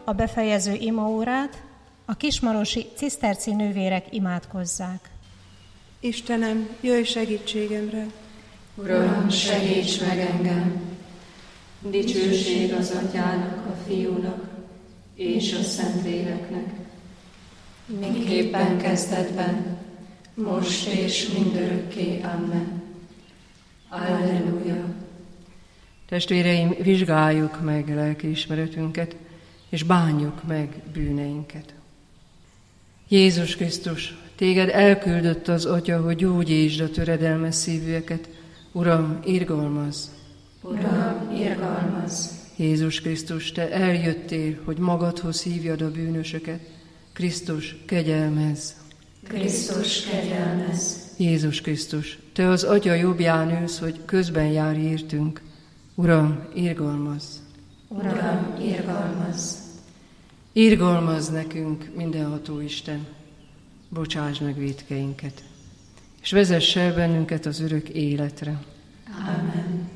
a befejező imaórát, a kismarosi ciszterci nővérek imádkozzák. Istenem, jöjj segítségemre! Uram, segíts meg engem! Dicsőség az Atyának, a Fiúnak és a Szentléleknek, miképpen kezdetben, most és mindörökké. Amen. Alleluja! Testvéreim, vizsgáljuk meg lelkiismeretünket, és bánjuk meg bűneinket. Jézus Krisztus, téged elküldött az Atya, hogy gyógyítsd a töredelmes szívűeket. Uram, irgalmazz! Uram, irgalmazz! Jézus Krisztus, te eljöttél, hogy magadhoz hívjad a bűnösöket. Krisztus, kegyelmezz! Krisztus, kegyelmezz! Jézus Krisztus, te az Atya jobbján ülsz, hogy közben járj értünk. Uram, irgalmazz! Uram, irgalmazz! Irgalmazz nekünk, mindenható Isten! Bocsáss meg vétkeinket, és vezess el bennünket az örök életre. Amen.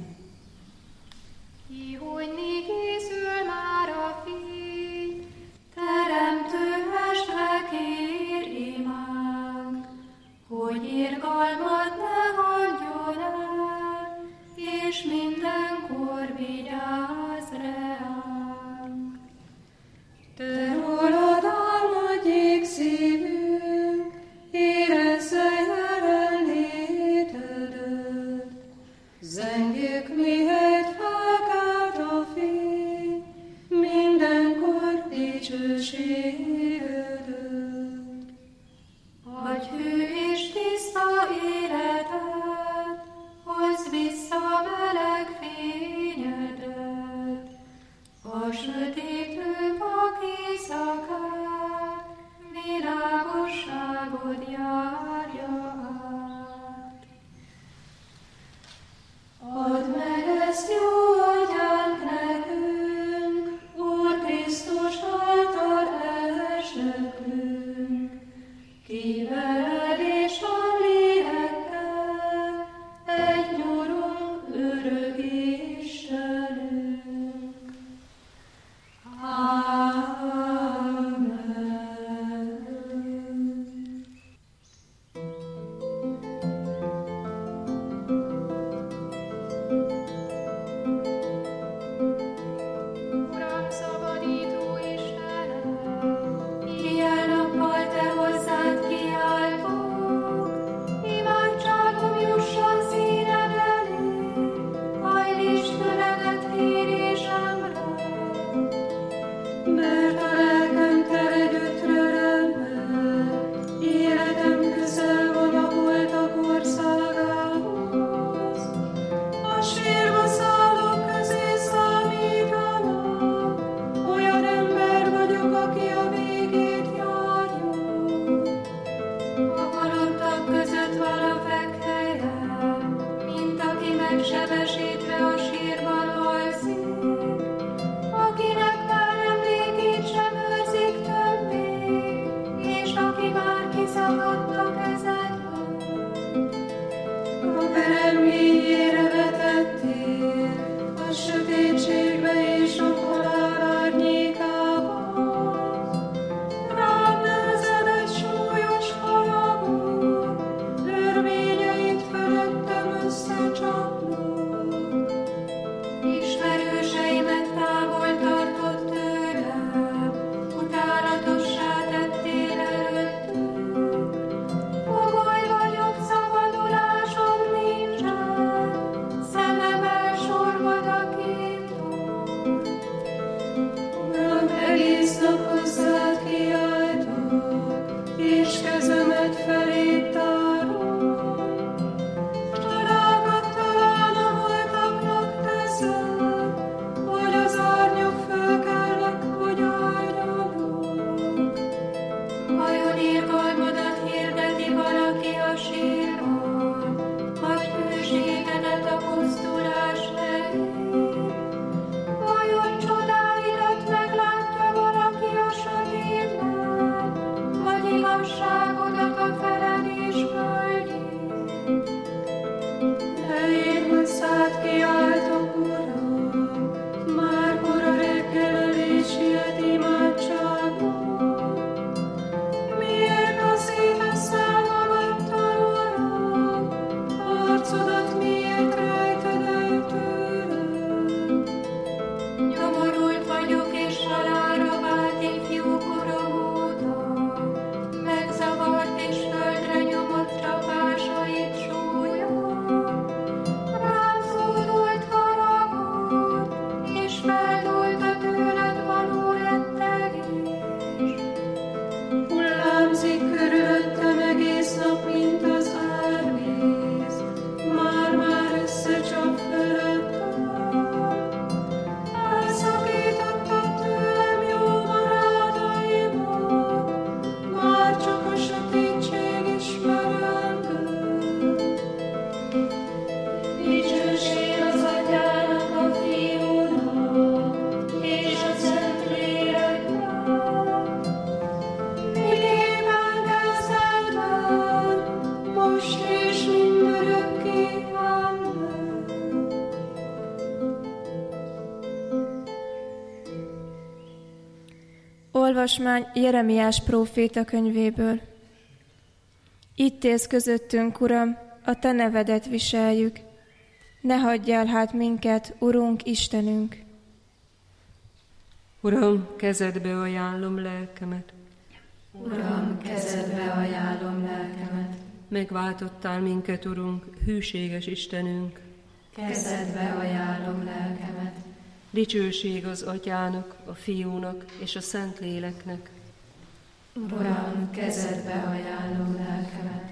Kihogyni készül már a fény, teremtő mestre kér imánk, hogy irgalmat ne hagyjon el, és mindenkor vigyázz ránk. Te rólad álmodjék szívünk, érezze jelenlétedet. Zengjük, mihelyt felkelt a fény, mindenkor dicsőségedet. Adj hű és tiszta életet, hozz vissza meleg fényedet. A sötétő vak éjszakát, világosságod járja át. Add meg ezt jó atyánk nekünk, Úr Krisztus által elsöprünk. Ki veled és a lélekkel, egy nyurom örök Istenünk. Amen. Uram, szabadító Istenem, éjjel-nappal te hozzád kiáltok, imádságom jusson színed elé, hajlíts füledet kérésemre. Mert a lelkem tele gyötrelemmel, életem közel van a holtak országához. A sírba szállók közé számítanak, olyan ember vagyok, aki a végét járja. A halottak között van a fekhelyem, mint aki megsebesítve a sírban alszik, akinek már emlékét Olvasmány Jeremiás próféta könyvéből. Itt élsz közöttünk, Uram, a Te nevedet viseljük. Ne hagyj el hát minket, Urunk, Istenünk! Uram, kezedbe ajánlom lelkemet. Uram, kezedbe ajánlom lelkemet. Megváltottál minket, Urunk, hűséges Istenünk. Kezedbe ajánlom lelkemet. Dicsőség az Atyának, a Fiúnak és a Szentléleknek. Uram, kezedbe ajánlom lelkemet.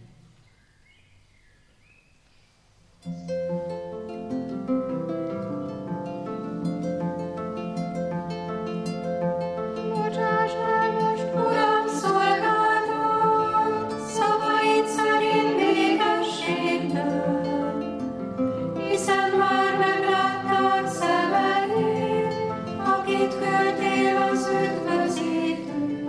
Bocsáss el most, Uram, szolgálatot, szavaid szerint békességtől, hiszen már meglátták szemeid, akit küldtél az üdvözítő.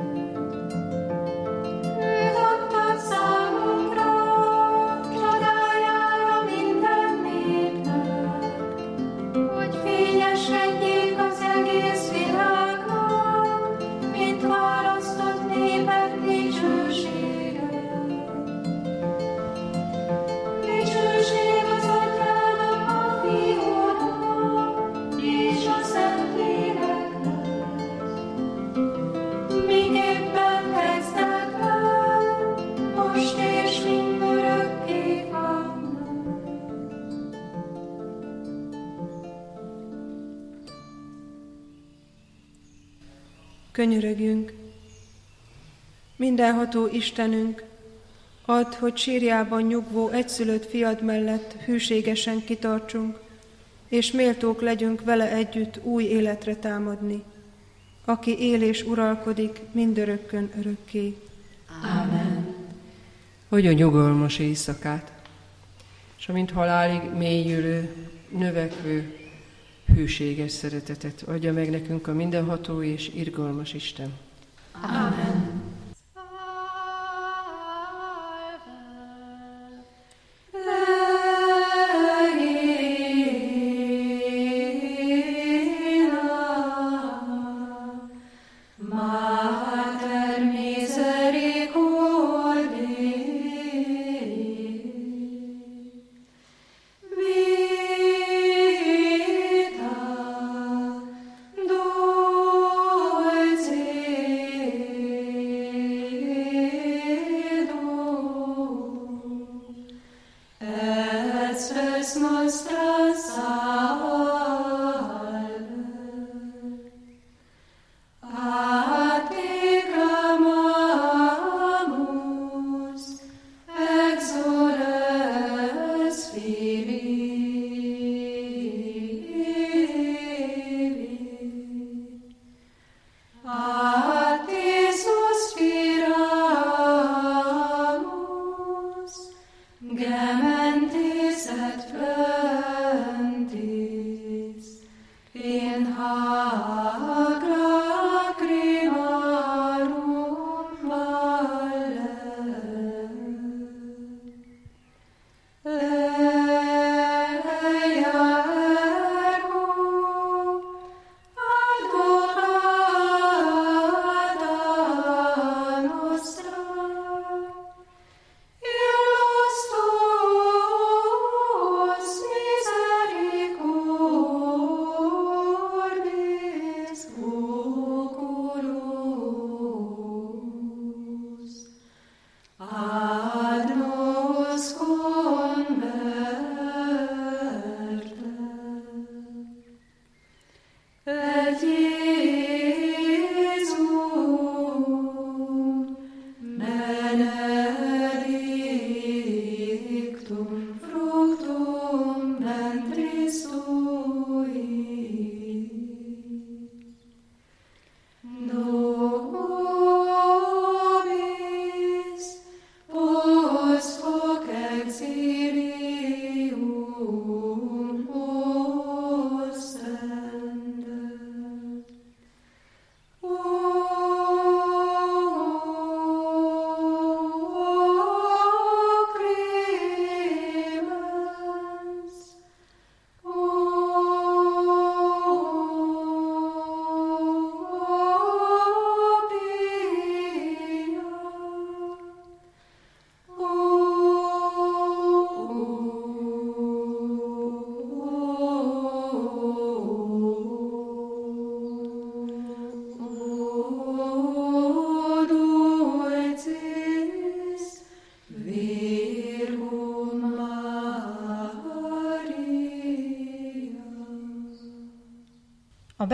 Őt adtad számunkra, csodájára minden népnek, hogy fényesedjék az egész világnak, mint választott népek dicsősége. Dicsőség az Atyának, a Fiúnak és a Szentléleknek, miképpen kezdetben, most és mindörökké vannak. Könyörögjünk! Mindenható Istenünk, add, hogy sírjában nyugvó egyszülött fiad mellett hűségesen kitartsunk, és méltók legyünk vele együtt új életre támadni, aki él és uralkodik mindörökkön örökké. Ámen. Adja nyugalmas éjszakát, és amint halálig mélyülő, növekvő, hűséges szeretetet adja meg nekünk a mindenható és irgalmas Isten. Ámen. Mater misericordiae, vita dulcis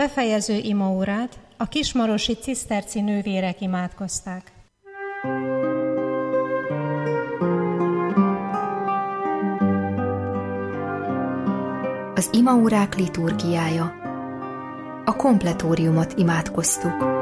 befejező imaórát a kismarosi ciszterci nővérek imádkozták. Az imaórák liturgiája. A kompletóriumot imádkoztuk.